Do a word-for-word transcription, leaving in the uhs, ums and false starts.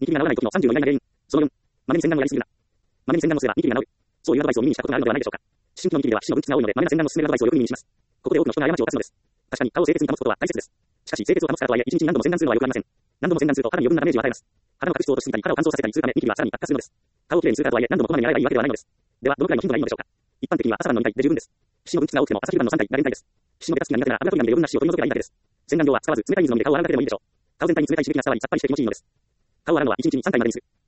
ニキビが治らない時のさんじゅうの意外な原因。そのよん、豆に洗顔をやりすぎるな。豆に洗顔をすればニキビが治る。そういうアドバイスを耳にしたことがあるのではないでしょうか。思春期のニキビでは皮脂の分泌が多いので、豆な洗顔を勧めるアドバイスをよく耳にします。ここで多くの人が過ちを犯すのです。確かに顔を清潔に保つことは大切です。しかし清潔を保つからとはいえ、一日に何度も洗顔するのは良くありません。何度も洗顔すると肌に余分なダメージを与えます。肌の角質を落としすぎたり、肌を乾燥させたりするため、ニキビはさらに悪化するのです。顔をきれいにするからとはいえ、何度もこまめに洗えばいいわけではないのです。では、どのくらいの頻度がいいのでしょうか。一般的には朝晩のにかいで十分です。皮脂の分泌が多くても朝昼晩のさんかいが限界です。皮脂のベタつきが苦手なら油取り紙で余分な皮脂を取り除けばいいだけです。洗顔料は使わず、冷たい水のみで顔を洗うだけでもいいでしょう。顔全体に冷たい刺激が伝わり、さっぱりして気持ちいいのです。顔を洗うのはいちにちにさんかいまでにする。